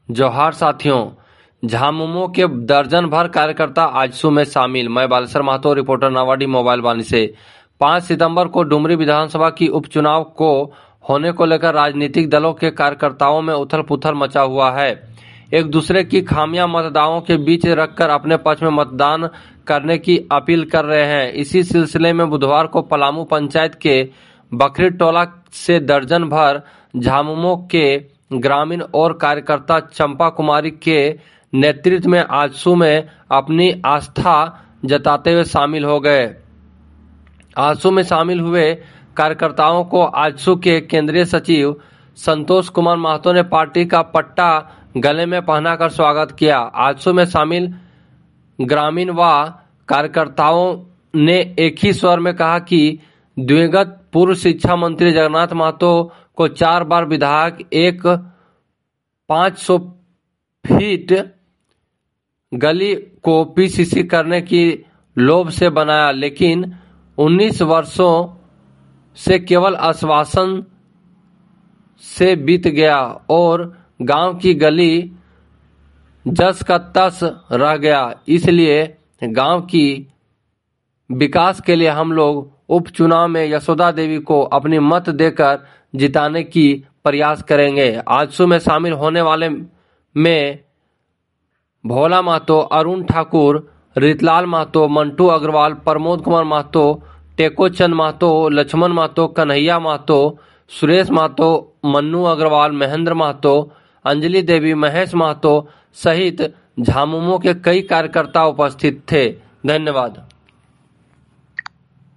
जोहार साथियों, झामुमो के दर्जन भर कार्यकर्ता आजसू में शामिल। मैं बालेश्वर महतो, रिपोर्टर नावाडी मोबाइल वाणी से। 5 सितंबर को डुमरी विधानसभा की उपचुनाव को होने को लेकर राजनीतिक दलों के कार्यकर्ताओं में उथल पुथल मचा हुआ है। एक दूसरे की खामियां मतदाताओं के बीच रखकर अपने पक्ष में मतदान करने की अपील कर रहे हैं। इसी सिलसिले में बुधवार को पलामू पंचायत के बकरी टोला से दर्जन भर झामुमो के ग्रामीण और कार्यकर्ता चंपा कुमारी के नेतृत्व में आजसू में अपनी आस्था जताते हुए शामिल हो गए। आजसू में शामिल हुए कार्यकर्ताओं को आजसू के केंद्रीय सचिव संतोष कुमार महतो ने पार्टी का पट्टा गले में पहनाकर स्वागत किया। आजसू में शामिल ग्रामीण व कार्यकर्ताओं ने एक ही स्वर में कहा कि दिवंगत पूर्व शिक्षा मंत्री जगन्नाथ महतो को 4 बार विधायक, एक 500 फीट गली को पीसीसी करने की लोभ से बनाया, लेकिन 19 वर्षों से केवल आश्वासन से बीत गया और गांव की गली जस का तस रह गया। इसलिए गांव की विकास के लिए हम लोग उपचुनाव में यशोदा देवी को अपनी मत देकर जिताने की प्रयास करेंगे। आजसू में शामिल होने वाले में भोला महतो, अरुण ठाकुर, रितलाल महतो, मंटू अग्रवाल, प्रमोद कुमार महतो, टेकोचंद महतो, लक्ष्मण महतो, कन्हैया महतो, सुरेश महतो, मन्नू अग्रवाल, महेंद्र महतो, अंजलि देवी, महेश महतो सहित झामुमो के कई कार्यकर्ता उपस्थित थे। धन्यवाद।